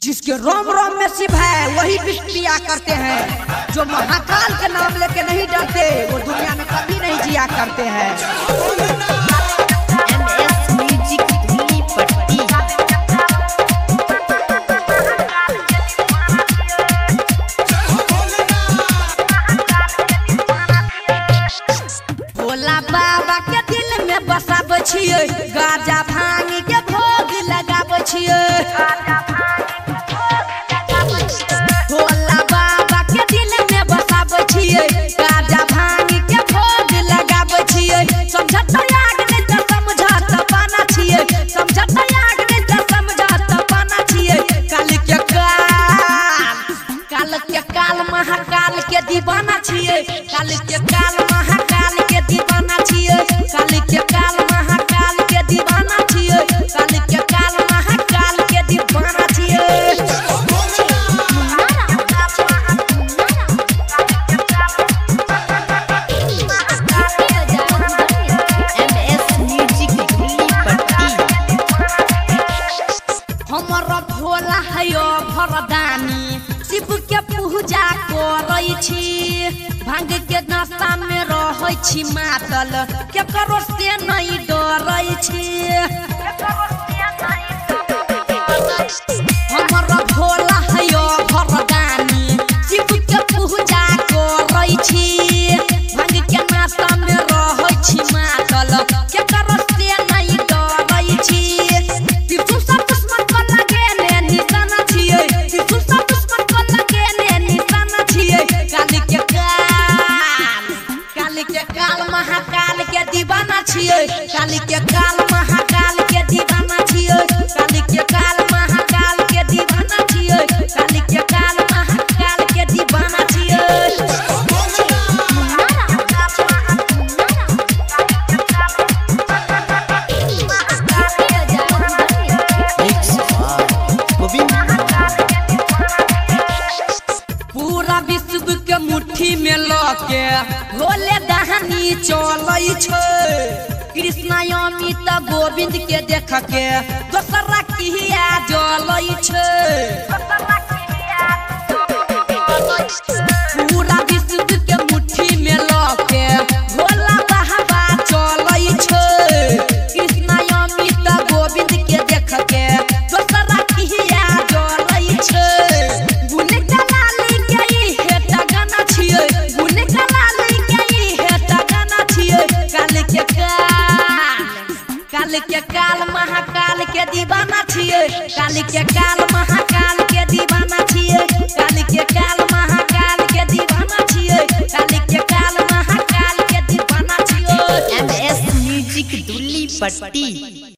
जिसके रोम रोम में शिव है वही विष पिया करते हैं। जो महाकाल के नाम लेके नहीं डरते वो दुनिया में कभी नहीं जिया करते हैं। भोला बाबा के दिल में बसाब छियै, गाजा भांग के भोग लगाब छियै। भोला बाबा के दिल में बसाब छियै, गाजा भांग के भोग लगाब छियै। समझत याग नहीं त समझत पाना छियै, समझत याग नहीं त समझत पाना छियै। काल महाकाल के दीवाना छियै, काल के काल महाकाल के दीवाना छियै, काल के काल महाकाल के दीवाना छियै, काल के काल महाकाल के दीवाना छियै। हमर भोला है भरदानी, शिव के पूजा करै छी। भांग के नाश्ता में रहै छी मातल, केकरो से नहीं डरै छी। हमर भोला है भरदानी, शिव के पूजा करै छी। भांग के नाश्ता में रहै छी मातल, केकरो से नहीं डरै छी। महाकाल के दीवाना छियै, काली के काल महाकाल के दीवाना छियै, काली के काल महाकाल के दीवाना छियै, काली के काल महाकाल के दीवाना छियै। पूरा विश्व के मुट्ठी में लके भोले दहनी चलै छै। कृष्ण अमित गोविंद के देख के दोसरा किया जलै छै। पूरा विश्व के मुट्ठी में लके भोला बाबा चलै छै। कृष्ण अमित गोविंद के देख के दोसरा किया जलै छै। काल के काल महाकाल के दीवाना छियै, काल के काल महाकाल के दीवाना छियै, काल के काल महाकाल के दीवाना छियै, काल के काल महाकाल के दीवाना छियै। MS म्यूजिक दुल्ली पट्टी।